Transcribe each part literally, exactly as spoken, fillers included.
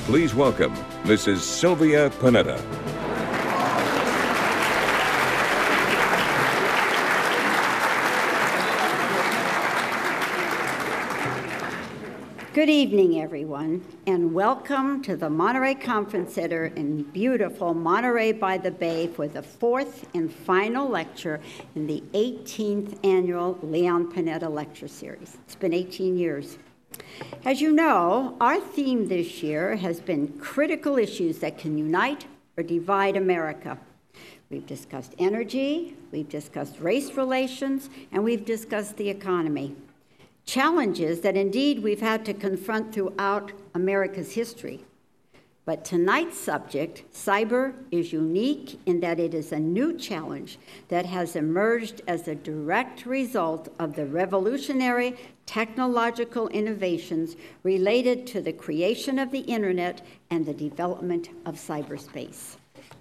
Please welcome Missus Sylvia Panetta. Good evening, everyone, and welcome to the Monterey Conference Center in beautiful Monterey by the Bay for the fourth and final lecture in the eighteenth annual Leon Panetta Lecture Series. It's been eighteen years. As you know, our theme this year has been critical issues that can unite or divide America. We've discussed energy, we've discussed race relations, and we've discussed the economy. Challenges that indeed we've had to confront throughout America's history. But tonight's subject, cyber, is unique in that it is a new challenge that has emerged as a direct result of the revolutionary technological innovations related to the creation of the internet and the development of cyberspace.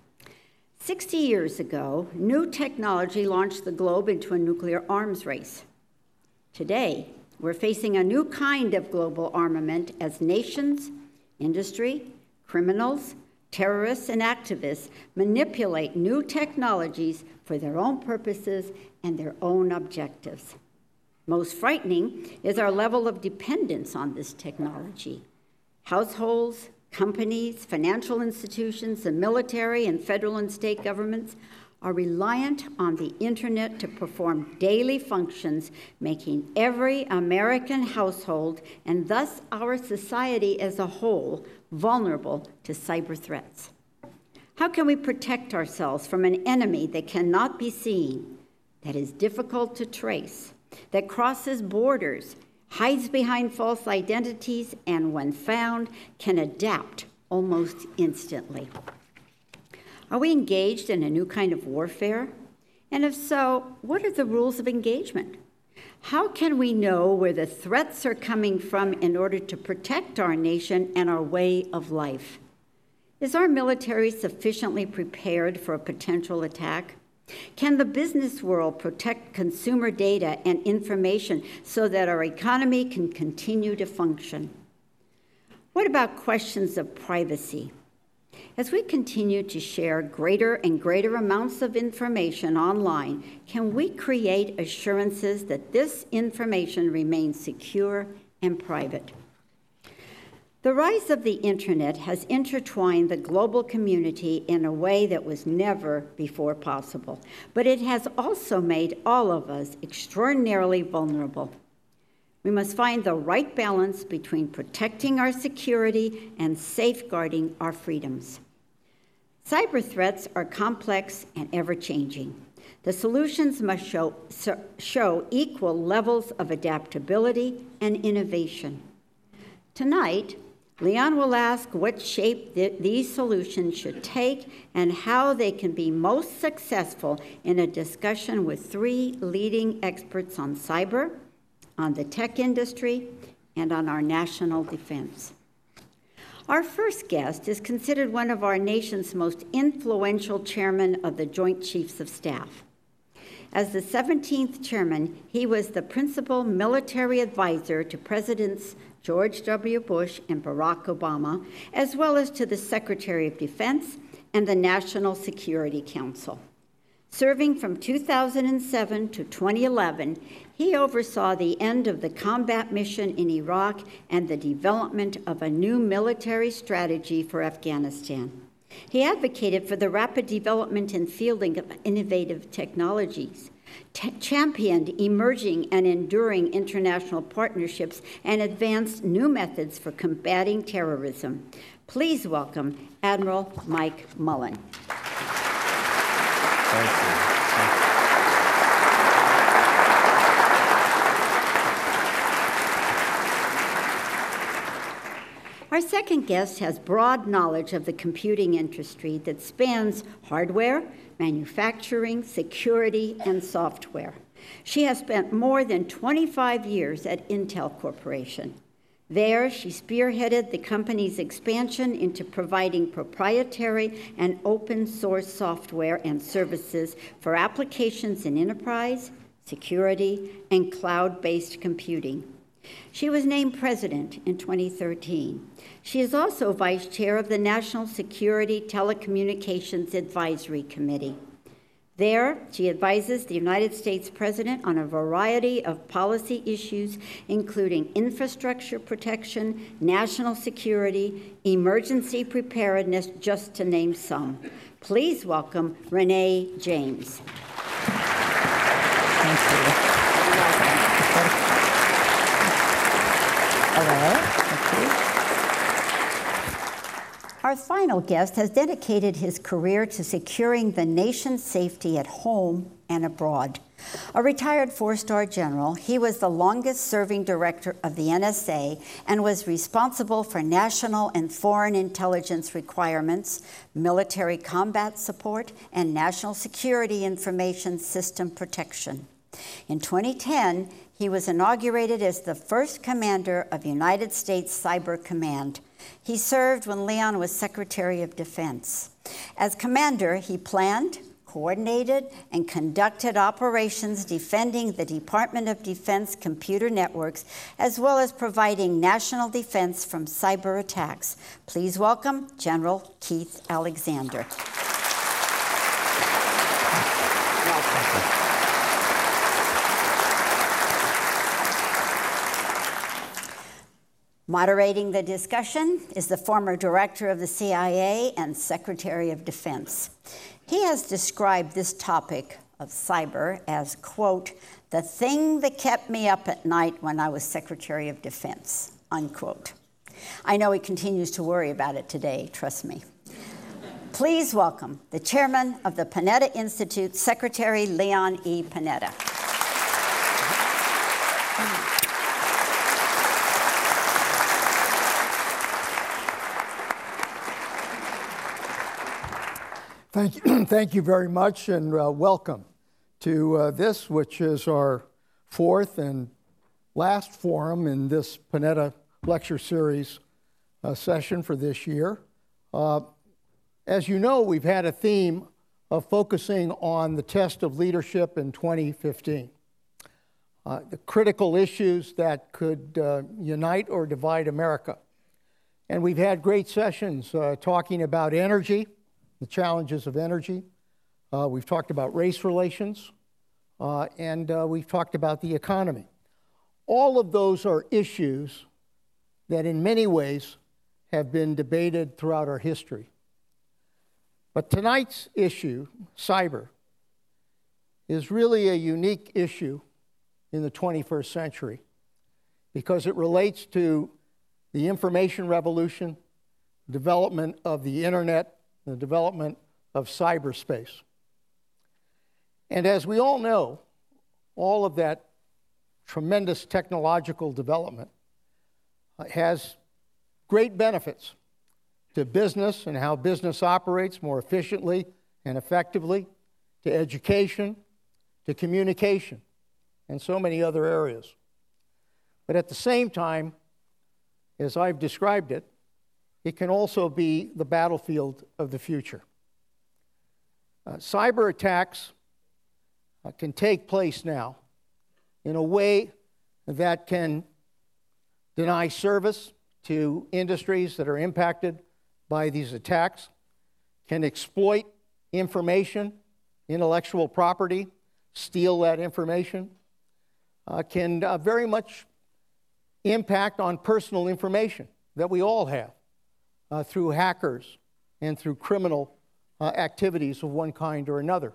sixty years ago, new technology launched the globe into a nuclear arms race. Today, we're facing a new kind of global armament as nations, industry, criminals, terrorists, and activists manipulate new technologies for their own purposes and their own objectives. Most frightening is our level of dependence on this technology. Households, companies, financial institutions, the military, and federal and state governments are reliant on the internet to perform daily functions, making every American household, and thus our society as a whole, vulnerable to cyber threats. How can we protect ourselves from an enemy that cannot be seen, that is difficult to trace, that crosses borders, hides behind false identities, and when found, can adapt almost instantly? Are we engaged in a new kind of warfare? And if so, what are the rules of engagement? How can we know where the threats are coming from in order to protect our nation and our way of life? Is our military sufficiently prepared for a potential attack? Can the business world protect consumer data and information so that our economy can continue to function? What about questions of privacy? As we continue to share greater and greater amounts of information online, can we create assurances that this information remains secure and private? The rise of the internet has intertwined the global community in a way that was never before possible, but it has also made all of us extraordinarily vulnerable. We must find the right balance between protecting our security and safeguarding our freedoms. Cyber threats are complex and ever-changing. The solutions must show, show equal levels of adaptability and innovation. Tonight, Leon will ask what shape th- these solutions should take and how they can be most successful in a discussion with three leading experts on cyber, on the tech industry, and on our national defense. Our first guest is considered one of our nation's most influential chairmen of the Joint Chiefs of Staff. As the seventeenth chairman, he was the principal military advisor to Presidents George W. Bush and Barack Obama, as well as to the Secretary of Defense and the National Security Council. Serving from two thousand seven to twenty eleven, he oversaw the end of the combat mission in Iraq and the development of a new military strategy for Afghanistan. He advocated for the rapid development and fielding of innovative technologies, t- championed emerging and enduring international partnerships, and advanced new methods for combating terrorism. Please welcome Admiral Mike Mullen. Thank you. Our second guest has broad knowledge of the computing industry that spans hardware, manufacturing, security, and software. She has spent more than twenty-five years at Intel Corporation. There, she spearheaded the company's expansion into providing proprietary and open source software and services for applications in enterprise, security, and cloud-based computing. She was named president in twenty thirteen. She is also vice chair of the National Security Telecommunications Advisory Committee. There, she advises the United States President on a variety of policy issues, including infrastructure protection, national security, emergency preparedness, just to name some. Please welcome Renee James. Thank you. Hello. Thank you. Our final guest has dedicated his career to securing the nation's safety at home and abroad. A retired four-star general, he was the longest-serving director of the N S A and was responsible for national and foreign intelligence requirements, military combat support, and national security information system protection. In twenty ten, he was inaugurated as the first commander of United States Cyber Command. He served when Leon was Secretary of Defense. As commander, he planned, coordinated, and conducted operations defending the Department of Defense computer networks, as well as providing national defense from cyber attacks. Please welcome General Keith Alexander. Moderating the discussion is the former director of the C I A and Secretary of Defense. He has described this topic of cyber as, quote, the thing that kept me up at night when I was Secretary of Defense, unquote. I know he continues to worry about it today, trust me. Please welcome the chairman of the Panetta Institute, Secretary Leon E. Panetta. Thank you, thank you very much, and uh, welcome to uh, this, which is our fourth and last forum in this Panetta Lecture Series uh, session for this year. Uh, as you know, we've had a theme of focusing on the test of leadership in twenty fifteen. Uh, the critical issues that could uh, unite or divide America. And we've had great sessions uh, talking about energy, the challenges of energy. Uh, we've talked about race relations, uh, and uh, we've talked about the economy. All of those are issues that in many ways have been debated throughout our history. But tonight's issue, cyber, is really a unique issue in the twenty-first century because it relates to the information revolution, development of the internet, the development of cyberspace. And as we all know, all of that tremendous technological development has great benefits to business and how business operates more efficiently and effectively, to education, to communication, and so many other areas. But at the same time, as I've described it, it can also be the battlefield of the future. Uh, cyber attacks uh, can take place now in a way that can deny service to industries that are impacted by these attacks, can exploit information, intellectual property, steal that information, uh, can uh, very much impact on personal information that we all have. Uh, through hackers and through criminal uh, activities of one kind or another.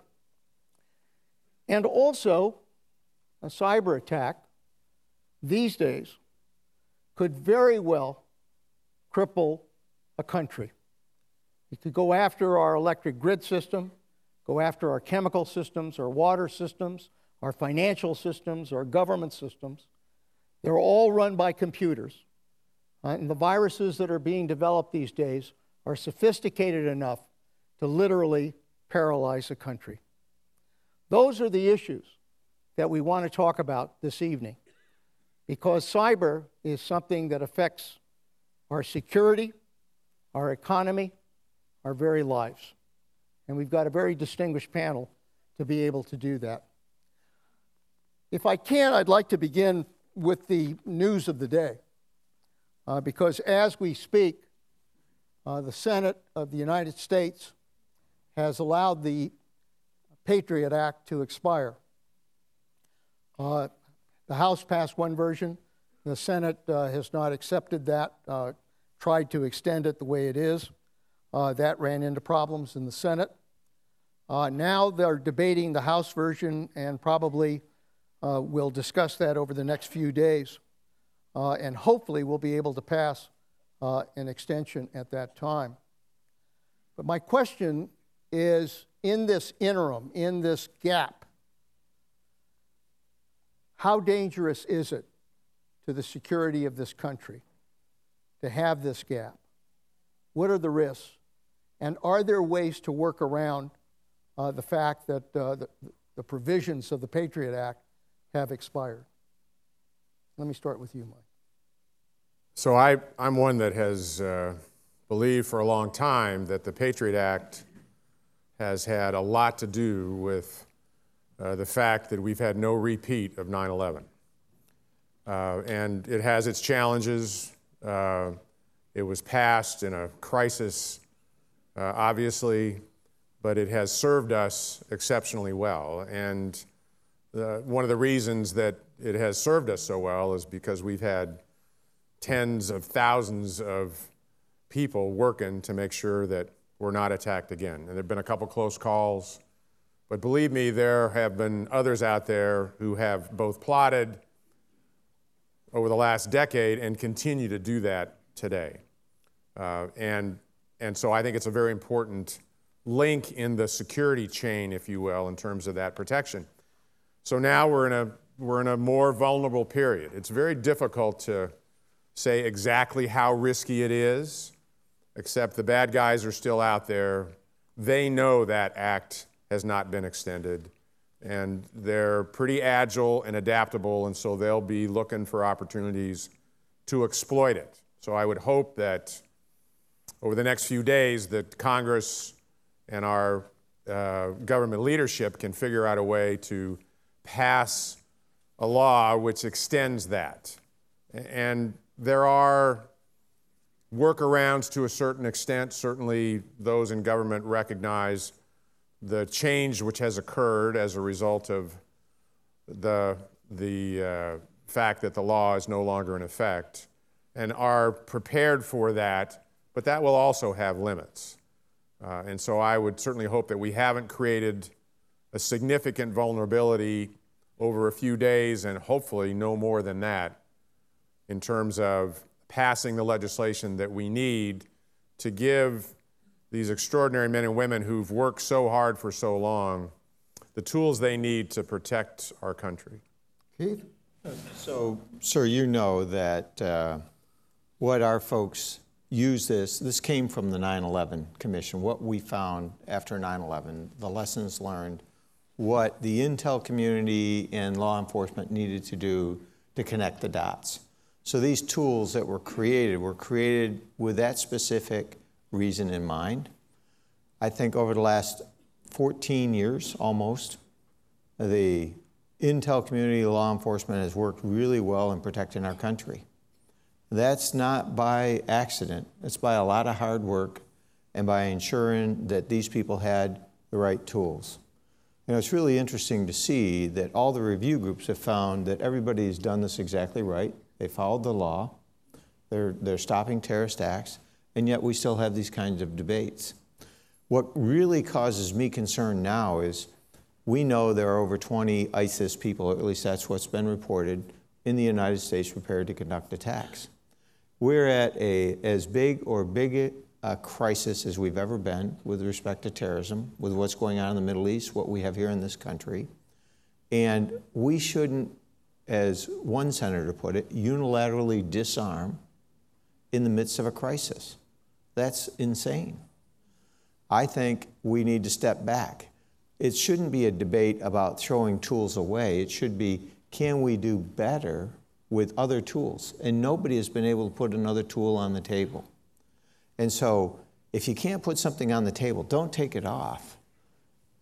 And also, a cyber attack these days could very well cripple a country. It could go after our electric grid system, go after our chemical systems, our water systems, our financial systems, our government systems. They're all run by computers. Uh, and the viruses that are being developed these days are sophisticated enough to literally paralyze a country. Those are the issues that we want to talk about this evening, because cyber is something that affects our security, our economy, our very lives. And we've got a very distinguished panel to be able to do that. If I can, I'd like to begin with the news of the day, uh, because as we speak, uh, the Senate of the United States has allowed the Patriot Act to expire. Uh, the House passed one version. The Senate uh, has not accepted that, uh, tried to extend it the way it is. Uh, that ran into problems in the Senate. Uh, now they're debating the House version and probably uh, will discuss that over the next few days. Uh, and hopefully we'll be able to pass uh, an extension at that time. But my question is, in this interim, in this gap, how dangerous is it to the security of this country to have this gap? What are the risks? And are there ways to work around uh, the fact that uh, the, the provisions of the Patriot Act have expired? Let me start with you, Mike. So I, I'm one that has uh, believed for a long time that the Patriot Act has had a lot to do with uh, the fact that we've had no repeat of nine eleven. Uh, and it has its challenges. Uh, it was passed in a crisis, uh, obviously, but it has served us exceptionally well. And the, one of the reasons that it has served us so well is because we've had tens of thousands of people working to make sure that we're not attacked again. And there have been a couple close calls, but believe me, there have been others out there who have both plotted over the last decade and continue to do that today. Uh, and, and so I think it's a very important link in the security chain, if you will, in terms of that protection. So now we're in a, we're in a more vulnerable period. It's very difficult to say exactly how risky it is, except the bad guys are still out there. They know that act has not been extended, and they're pretty agile and adaptable, and so they'll be looking for opportunities to exploit it. So I would hope that over the next few days that Congress and our uh, government leadership can figure out a way to pass a law which extends that. And there are workarounds to a certain extent. Certainly those in government recognize the change which has occurred as a result of the, the uh, fact that the law is no longer in effect and are prepared for that, but that will also have limits. Uh, and so I would certainly hope that we haven't created a significant vulnerability over a few days and hopefully no more than that in terms of passing the legislation that we need to give these extraordinary men and women who've worked so hard for so long the tools they need to protect our country. Keith? So, sir, you know that uh, what our folks use this, this came from the nine eleven Commission, what we found after nine eleven, the lessons learned, what the intel community and law enforcement needed to do to connect the dots. So these tools that were created were created with that specific reason in mind. I think over the last fourteen years, almost, the intel community, law enforcement has worked really well in protecting our country. That's not by accident. It's by a lot of hard work and by ensuring that these people had the right tools. You know, it's really interesting to see that all the review groups have found that everybody's done this exactly right. They followed the law. They're, they're stopping terrorist acts, and yet we still have these kinds of debates. What really causes me concern now is we know there are over twenty ISIS people, at least that's what's been reported, in the United States prepared to conduct attacks. We're at a, as big or big a crisis as we've ever been with respect to terrorism, with what's going on in the Middle East, what we have here in this country. And we shouldn't, as one senator put it, unilaterally disarm in the midst of a crisis. That's insane. I think we need to step back. It shouldn't be a debate about throwing tools away. It should be, can we do better with other tools? And nobody has been able to put another tool on the table. And so if you can't put something on the table, don't take it off.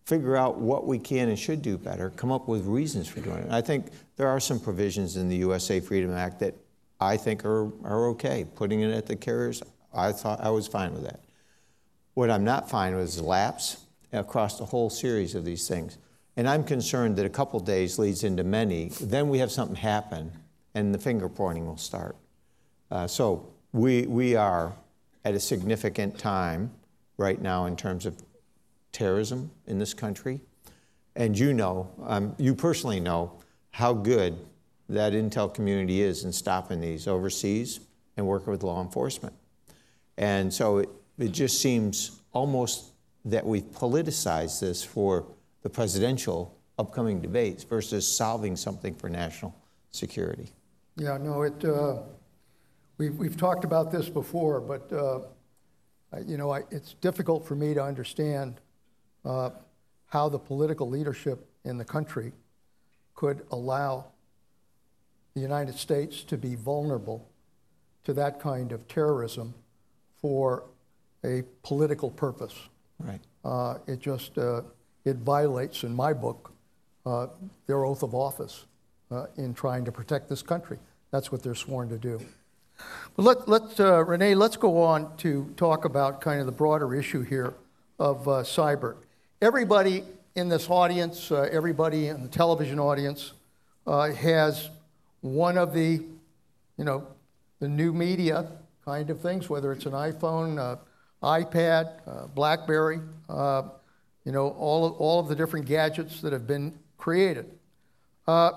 figure out what we can and should do better, come up with reasons for doing it. And I think there are some provisions in the U S A Freedom Act that I think are, are okay. Putting it at the carriers, I thought I was fine with that. What I'm not fine with is lapse across the whole series of these things. And I'm concerned that a couple days leads into many, then we have something happen and the finger pointing will start. Uh, so we, we are at a significant time right now in terms of terrorism in this country. And you know, um, you personally know how good that intel community is in stopping these overseas and working with law enforcement. And so it, it just seems almost that we've politicized this for the presidential upcoming debates versus solving something for national security. Yeah, no, it, uh, we've, we've talked about this before, but uh, you know, I, it's difficult for me to understand uh, how the political leadership in the country could allow the United States to be vulnerable to that kind of terrorism for a political purpose. Right. Uh, it just, uh, it violates, in my book, uh, their oath of office uh, in trying to protect this country. That's what they're sworn to do. But let, let's, uh, Renee, let's go on to talk about kind of the broader issue here of uh, cyber. Everybody in this audience, uh, everybody in the television audience uh, has one of the, you know, the new media kind of things, whether it's an iPhone, uh, iPad, uh, BlackBerry, uh, you know, all of, all of the different gadgets that have been created. Uh,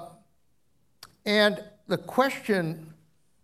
and the question,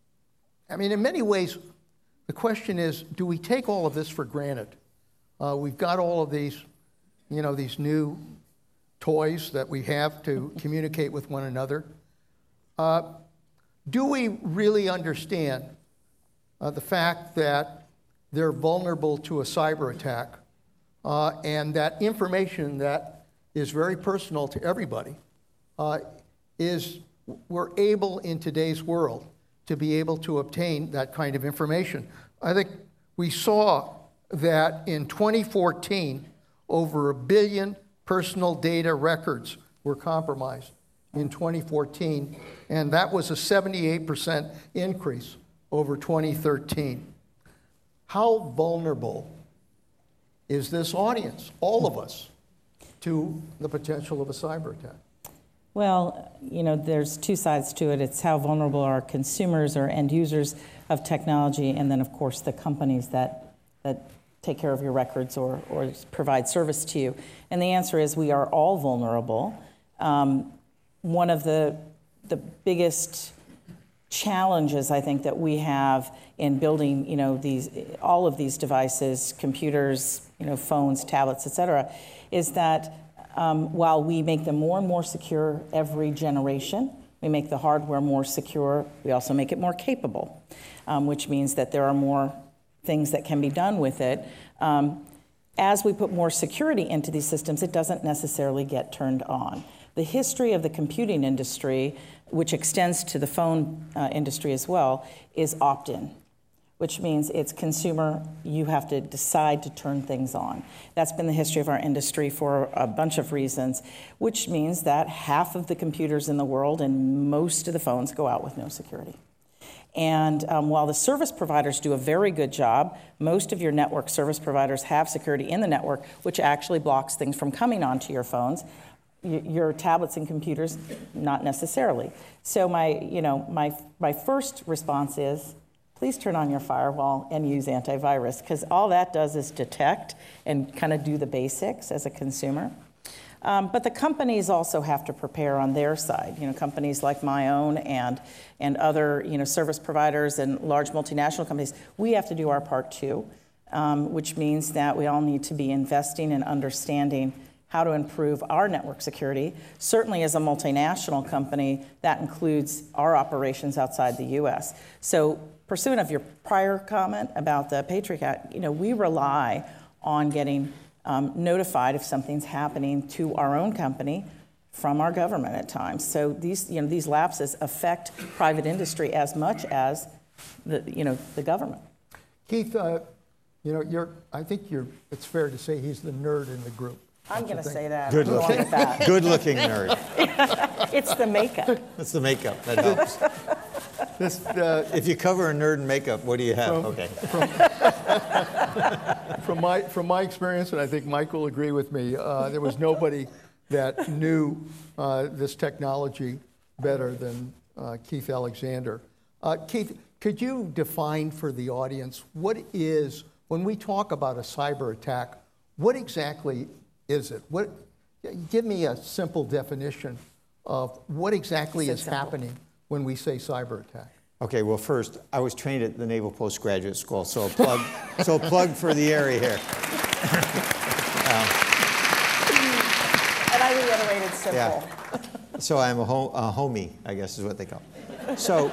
I mean, in many ways, the question is, do we take all of this for granted? Uh, we've got all of these, you know, these new toys that we have to communicate with one another. Uh, do we really understand uh, the fact that they're vulnerable to a cyber attack uh, and that information that is very personal to everybody uh, is, we're able in today's world to be able to obtain that kind of information? I think we saw that in twenty fourteen, over a billion personal data records were compromised in twenty fourteen, and that was a seventy-eight percent increase over twenty thirteen. How vulnerable is this audience, all of us, to the potential of a cyber attack? Well, you know, there's two sides to it. It's how vulnerable are consumers or end users of technology, and then, of course, the companies that that take care of your records or, or provide service to you. And the answer is we are all vulnerable. Um, one of the, the biggest challenges, I think, that we have in building, you know, these, all of these devices, computers, you know, phones, tablets, et cetera, is that um, while we make them more and more secure every generation, we make the hardware more secure, we also make it more capable, um, which means that there are more things that can be done with it. Um, as we put more security into these systems, it doesn't necessarily get turned on. The history of the computing industry, which extends to the phone uh, industry as well, is opt-in, which means it's consumer, you have to decide to turn things on. That's been the history of our industry for a bunch of reasons, which means that half of the computers in the world and most of the phones go out with no security. And um, while the service providers do a very good job, most of your network service providers have security in the network, which actually blocks things from coming onto your phones. Y your tablets and computers, not necessarily. So my, you know, my, my first response is, please turn on your firewall and use antivirus, because all that does is detect and kind of do the basics as a consumer. Um, but the companies also have to prepare on their side. You know, companies like my own and and other, you know, service providers and large multinational companies, we have to do our part too, um, which means that we all need to be investing and understanding how to improve our network security. Certainly as a multinational company, that includes our operations outside the U S. So pursuant of your prior comment about the Patriot Act, you know, we rely on getting Um, notified if something's happening to our own company from our government at times. So these, you know, these lapses affect private industry as much as the, you know, the government. Keith, uh, you know, you're, I think you're, it's fair to say he's the nerd in the group. I'm going to say that. Good I'm going looking. with that. Good-looking nerd. It's the makeup. That's the makeup. That helps. This, uh, If you cover a nerd in makeup, what do you have? From- Okay. From my, from my experience, and I think Mike will agree with me, uh, there was nobody that knew uh, this technology better than uh, Keith Alexander. Uh, Keith, could you define for the audience what is, when we talk about a cyber attack, what exactly is it? What, give me a simple definition of what exactly is Simple. happening when we say cyber attack. Okay, well, first, I was trained at the Naval Postgraduate School, so a plug, so a plug for the area here. And I reiterated simple. Yeah. So I'm a, ho- a homie, I guess is what they call it. So,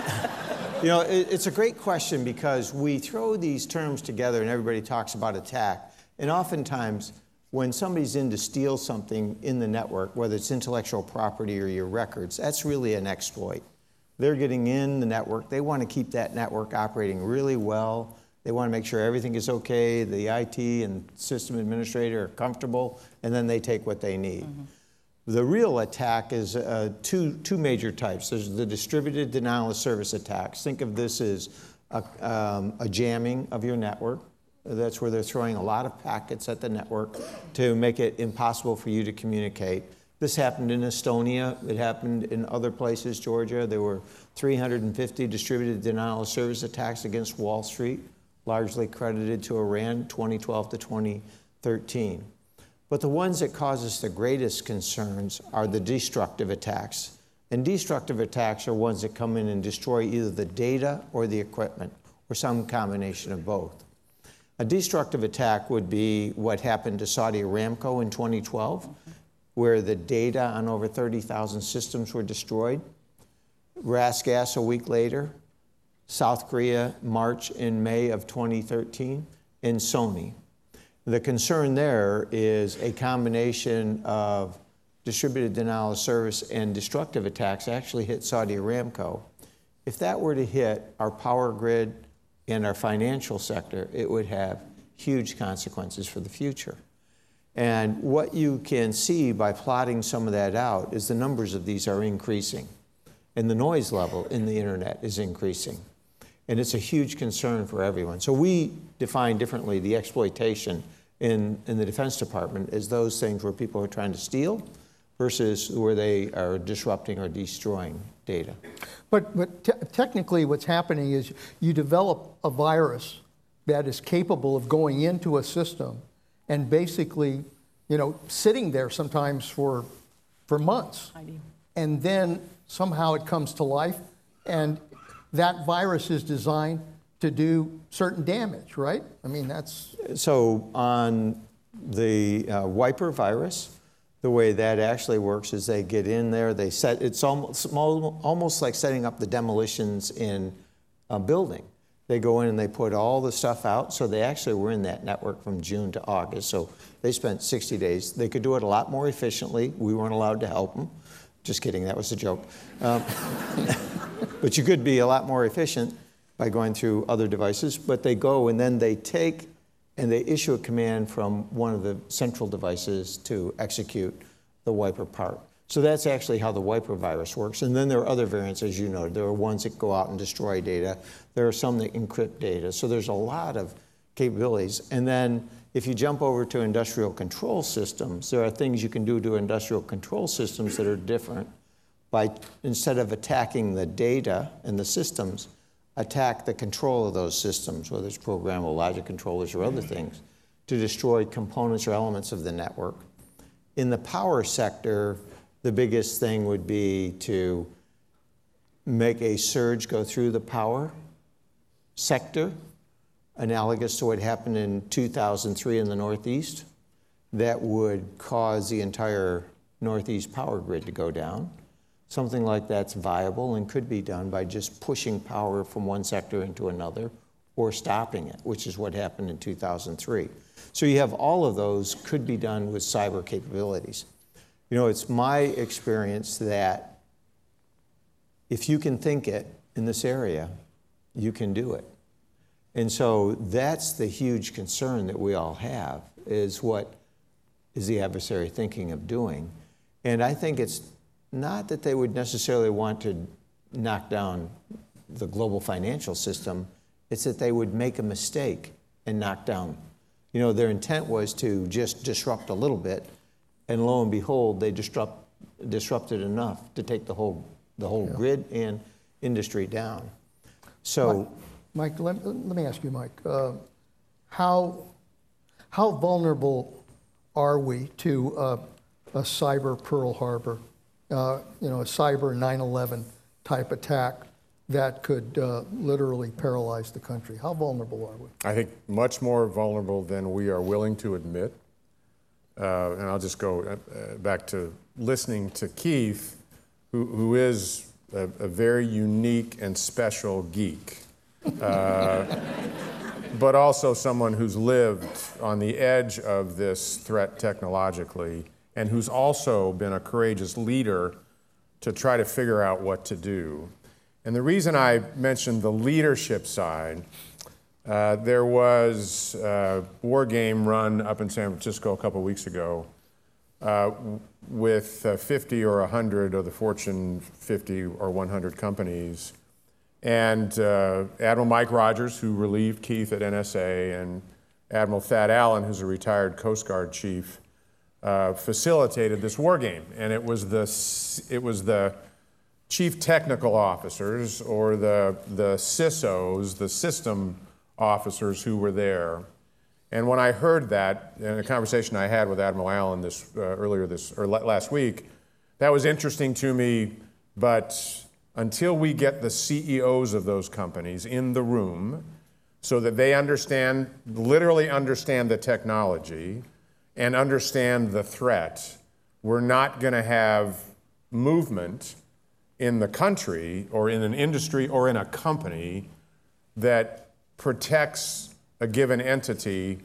you know, it, it's a great question because we throw these terms together and everybody talks about attack. And oftentimes, when somebody's in to steal something in the network, whether it's intellectual property or your records, that's really an exploit. They're getting in the network. They want to keep that network operating really well. They want to make sure everything is okay. The I T and system administrator are comfortable, and then they take what they need. Mm-hmm. The real attack is uh, two, two major types. There's the distributed denial of service attacks. Think of this as a, um, a jamming of your network. That's where they're throwing a lot of packets at the network to make it impossible for you to communicate. This happened in Estonia. It happened in other places, Georgia. There were three hundred fifty distributed denial of service attacks against Wall Street, largely credited to Iran, twenty twelve to twenty thirteen. But the ones that cause us the greatest concerns are the destructive attacks. And destructive attacks are ones that come in and destroy either the data or the equipment, or some combination of both. A destructive attack would be what happened to Saudi Aramco in twenty twelve, where the data on over thirty thousand systems were destroyed. RasGas a week later, South Korea, March and May of twenty thirteen, and Sony. The concern there is a combination of distributed denial of service and destructive attacks actually hit Saudi Aramco. If that were to hit our power grid and our financial sector, it would have huge consequences for the future. And what you can see by plotting some of that out is the numbers of these are increasing. And the noise level in the internet is increasing. And it's a huge concern for everyone. So we define differently the exploitation in, in the Defense Department as those things where people are trying to steal versus where they are disrupting or destroying data. But, but te- technically what's happening is you develop a virus that is capable of going into a system and basically, you know, sitting there sometimes for, for months. And then somehow it comes to life, and that virus is designed to do certain damage, right? I mean, that's... So on the uh, wiper virus, the way that actually works is they get in there, they set, it's almost, almost like setting up the demolitions in a building. They go in and they put all the stuff out. So they actually were in that network from June to August. So they spent sixty days. They could do it a lot more efficiently. We weren't allowed to help them. Just kidding, that was a joke. Um, but you could be a lot more efficient by going through other devices. But they go and then they take and they issue a command from one of the central devices to execute the wiper part. So that's actually how the wiper virus works. And then there are other variants, as you know. There are ones that go out and destroy data. There are some that encrypt data. So there's a lot of capabilities. And then if you jump over to industrial control systems, there are things you can do to industrial control systems that are different. By, instead of attacking the data and the systems, attack the control of those systems, whether it's programmable logic controllers or other things, to destroy components or elements of the network. In the power sector, the biggest thing would be to make a surge go through the power sector, analogous to what happened in two thousand three in the Northeast, that would cause the entire Northeast power grid to go down. Something like that's viable and could be done by just pushing power from one sector into another or stopping it, which is what happened in two thousand three. So you have all of those could be done with cyber capabilities. You know, it's my experience that if you can think it in this area, you can do it. And so that's the huge concern that we all have, is what is the adversary thinking of doing? And I think it's not that they would necessarily want to knock down the global financial system, it's that they would make a mistake and knock down. You know, their intent was to just disrupt a little bit, and lo and behold, they disrupt, disrupted enough to take the whole, the whole Yeah. grid and industry down. So, Mike, let, let me ask you, Mike, uh, how, how vulnerable are we to uh, a cyber Pearl Harbor, uh, you know, a cyber nine eleven type attack that could uh, literally paralyze the country? How vulnerable are we? I think much more vulnerable than we are willing to admit. Uh, and I'll just go uh, back to listening to Keith, who, who is a, a very unique and special geek, uh, but also someone who's lived on the edge of this threat technologically, and who's also been a courageous leader to try to figure out what to do. And the reason I mentioned the leadership side, uh, there was a war game run up in San Francisco a couple weeks ago uh, with uh, fifty or one hundred of the Fortune fifty or one hundred companies. And uh, Admiral Mike Rogers, who relieved Keith at N S A, and Admiral Thad Allen, who's a retired Coast Guard chief, uh, facilitated this war game. And it was the, it was the chief technical officers, or the, the C I S Os, the system officers who were there. And when I heard that, in a conversation I had with Admiral Allen this, uh, earlier this, or last week, that was interesting to me, but until we get the C E Os of those companies in the room so that they understand, literally understand the technology and understand the threat, we're not going to have movement in the country or in an industry or in a company that protects a given entity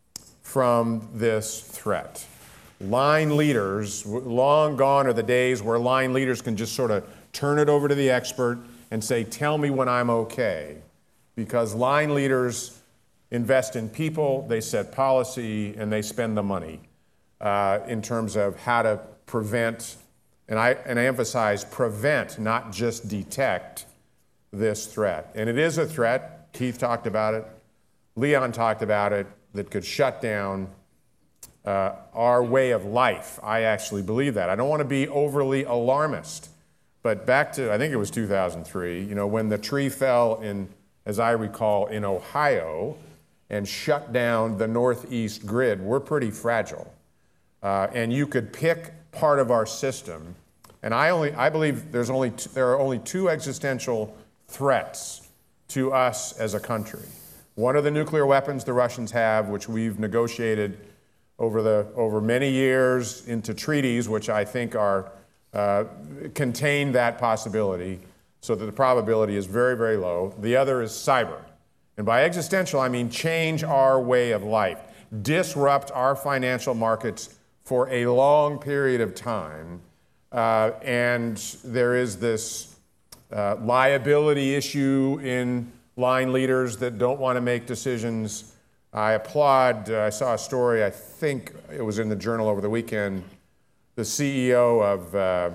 from this threat. Line leaders, long gone are the days where line leaders can just sort of turn it over to the expert and say, tell me when I'm okay. Because line leaders invest in people, they set policy, and they spend the money uh, in terms of how to prevent, and I, and I emphasize prevent, not just detect this threat. And it is a threat. Keith talked about it. Leon talked about it, that could shut down uh, our way of life. I actually believe that. I don't want to be overly alarmist. But back to, I think it was two thousand three, you know, when the tree fell in, as I recall, in Ohio and shut down the Northeast grid, we're pretty fragile. Uh, and you could pick part of our system. And I only, I believe there's only t- there are only two existential threats to us as a country. One are the nuclear weapons the Russians have, which we've negotiated over the over many years into treaties, which I think are uh, contain that possibility, so that the probability is very, very low. The other is cyber. And by existential, I mean change our way of life, disrupt our financial markets for a long period of time. Uh, and there is this uh, liability issue in line leaders that don't want to make decisions. I applaud, uh, I saw a story, I think it was in the Journal over the weekend, the C E O of, uh,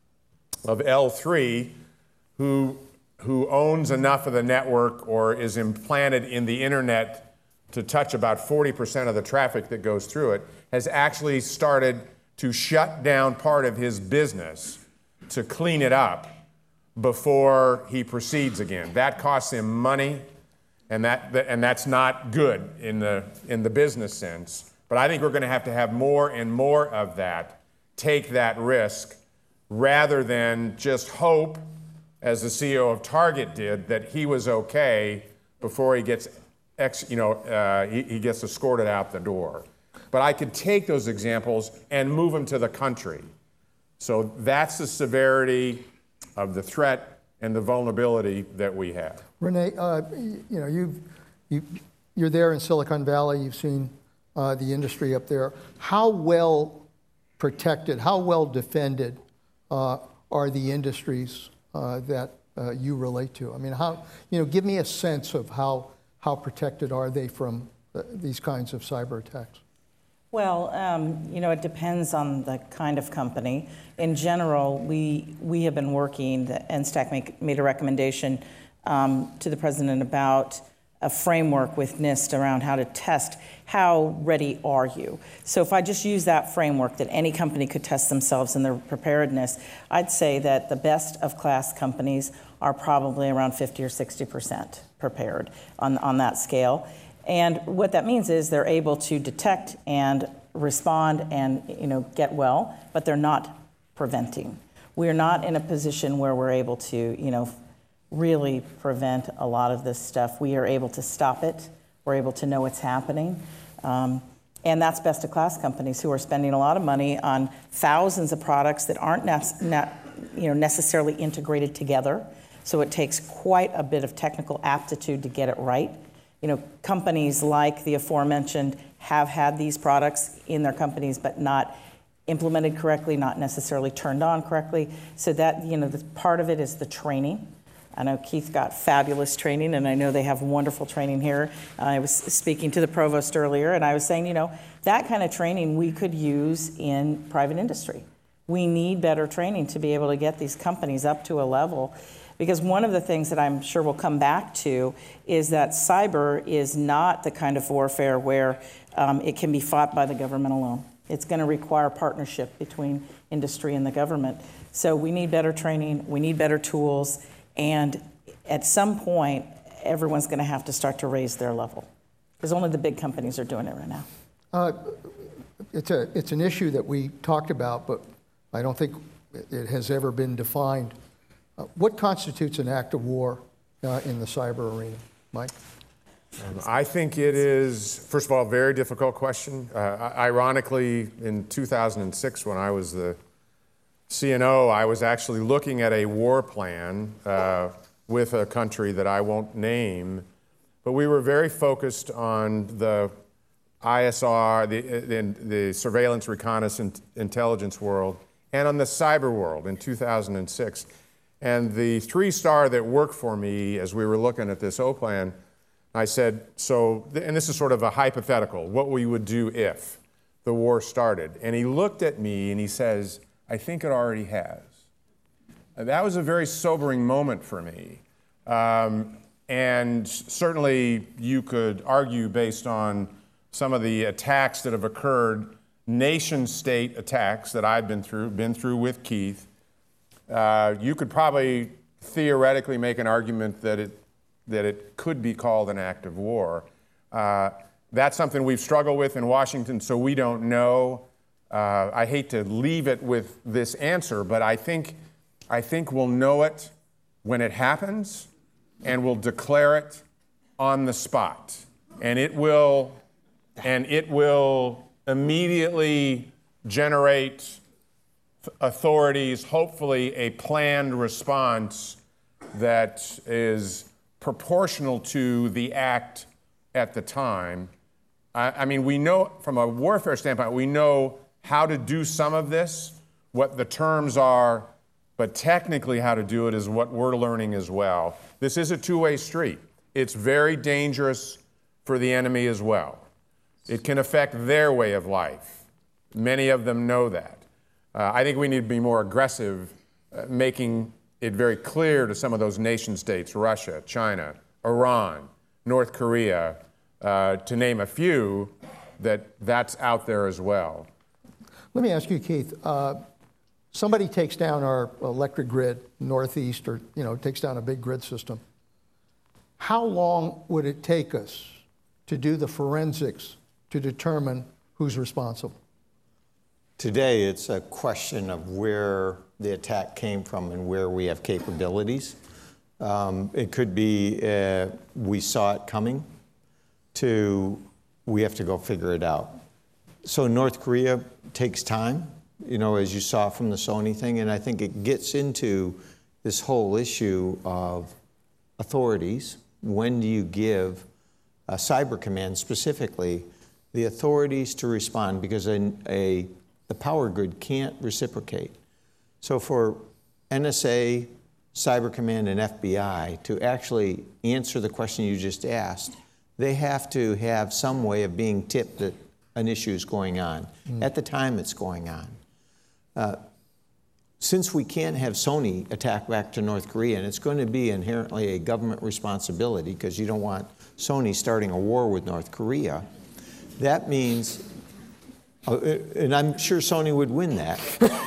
of L three, who, who owns enough of the network or is implanted in the internet to touch about forty percent of the traffic that goes through it, has actually started to shut down part of his business to clean it up before he proceeds again. That costs him money, and, that, and that's not good in the, in the business sense. But I think we're going to have to have more and more of that, take that risk, rather than just hope, as the C E O of Target did, that he was okay before he gets, ex, you know, uh, he, he gets escorted out the door. But I could take those examples and move them to the country. So that's the severity of the threat and the vulnerability that we have. Renee, uh, you know, you've, you, you're there in Silicon Valley. You've seen uh, the industry up there. How well protected, how well defended uh, are the industries uh, that uh, you relate to? I mean, how, you know, give me a sense of how, how protected are they from uh, these kinds of cyber attacks? Well, um, you know, it depends on the kind of company. In general, we we have been working, the N STAC make, made a recommendation um, to the president about a framework with NIST around how to test how ready are you. So if I just use that framework that any company could test themselves in their preparedness, I'd say that the best of class companies are probably around fifty or sixty percent prepared on, on that scale. And what that means is they're able to detect and respond and, you know, get well, but they're not preventing. We're not in a position where we're able to, you know, really prevent a lot of this stuff. We are able to stop it. We're able to know what's happening. Um, and that's best of class companies who are spending a lot of money on thousands of products that aren't ne- ne- you know, necessarily integrated together. So it takes quite a bit of technical aptitude to get it right. You know, companies like the aforementioned have had these products in their companies, but not implemented correctly, not necessarily turned on correctly. So that, you know, the part of it is the training. I know Keith got fabulous training, and I know they have wonderful training here. I was speaking to the provost earlier, and I was saying, you know, that kind of training we could use in private industry. We need better training to be able to get these companies up to a level. Because one of the things that I'm sure we'll come back to is that cyber is not the kind of warfare where um, it can be fought by the government alone. It's going to require partnership between industry and the government. So we need better training, we need better tools, and at some point, everyone's going to have to start to raise their level. Because only the big companies are doing it right now. Uh, it's, a, it's an issue that we talked about, but I don't think it has ever been defined. Uh, what constitutes an act of war uh, in the cyber arena? Mike? Um, I think it is, first of all, a very difficult question. Uh, ironically, in two thousand six, when I was the C N O, I was actually looking at a war plan uh, with a country that I won't name, but we were very focused on the I S R, the, the, the surveillance, reconnaissance, intelligence world, and on the cyber world in two thousand six. And the three-star that worked for me as we were looking at this O plan, I said, so, and this is sort of a hypothetical, what we would do if the war started. And he looked at me and he says, I think it already has. That was a very sobering moment for me. Um, and certainly you could argue based on some of the attacks that have occurred, nation-state attacks that I've been through, been through with Keith. Uh, you could probably theoretically make an argument that it, that it could be called an act of war. Uh, that's something we've struggled with in Washington, so we don't know. Uh, I hate to leave it with this answer, but I think, I think we'll know it when it happens, and we'll declare it on the spot. And it will, and it will immediately generate authorities, hopefully a planned response that is proportional to the act at the time. I, I mean, we know from a warfare standpoint, we know how to do some of this, what the terms are, but technically how to do it is what we're learning as well. This is a two-way street. It's very dangerous for the enemy as well. It can affect their way of life. Many of them know that. Uh, I think we need to be more aggressive, uh, making it very clear to some of those nation states, Russia, China, Iran, North Korea, uh, to name a few, that that's out there as well. Let me ask you, Keith. Uh, somebody takes down our electric grid, Northeast, or you know, takes down a big grid system. How long would it take us to do the forensics to determine who's responsible? Today, it's a question of where the attack came from and where we have capabilities. Um, it could be uh, we saw it coming to we have to go figure it out. So North Korea takes time, you know, as you saw from the Sony thing, and I think it gets into this whole issue of authorities. When do you give a cyber command specifically the authorities to respond? Because a, a the power grid can't reciprocate. So for N S A, Cyber Command, and F B I to actually answer the question you just asked, they have to have some way of being tipped that an issue is going on, mm. at the time it's going on. Uh, since we can't have Sony attack back to North Korea, and it's going to be inherently a government responsibility because you don't want Sony starting a war with North Korea, that means, uh, and I'm sure Sony would win that.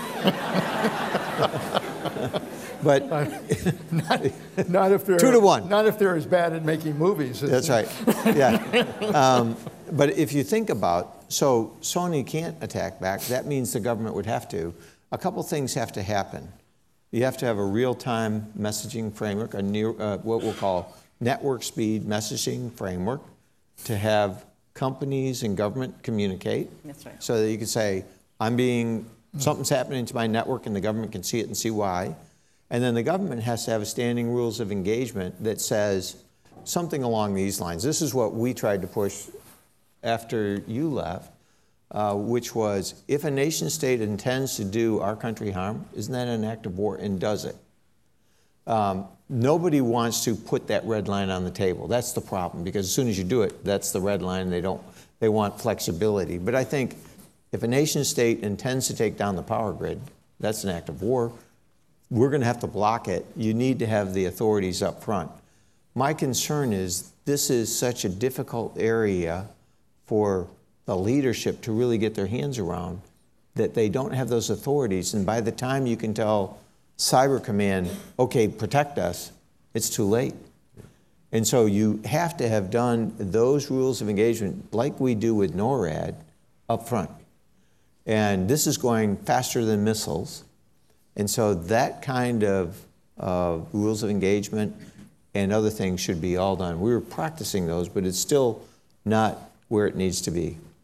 But not, not if they're two to one. Not if they're as bad at making movies. That's right. Yeah. Um, but if you think about, so Sony can't attack back. That means the government would have to. A couple things have to happen. You have to have a real-time messaging framework, a near, uh, what we'll call network speed messaging framework, to have companies and government communicate. That's right. So that you can say, I'm being, something's happening to my network, and the government can see it and see why. And then the government has to have a standing rules of engagement that says something along these lines. This is what we tried to push after you left, uh, which was, if a nation state intends to do our country harm, isn't that an act of war, and does it? Um, nobody wants to put that red line on the table. That's the problem, because as soon as you do it, that's the red line. They don't, they want flexibility. But I think if a nation state intends to take down the power grid, that's an act of war. We're going to have to block it. You need to have the authorities up front. My concern is this is such a difficult area for the leadership to really get their hands around, that they don't have those authorities. And by the time you can tell Cyber Command, okay, protect us, it's too late. And so you have to have done those rules of engagement like we do with NORAD up front. And this is going faster than missiles. And so that kind of uh, rules of engagement and other things should be all done. We were practicing those, but it's still not where it needs to be.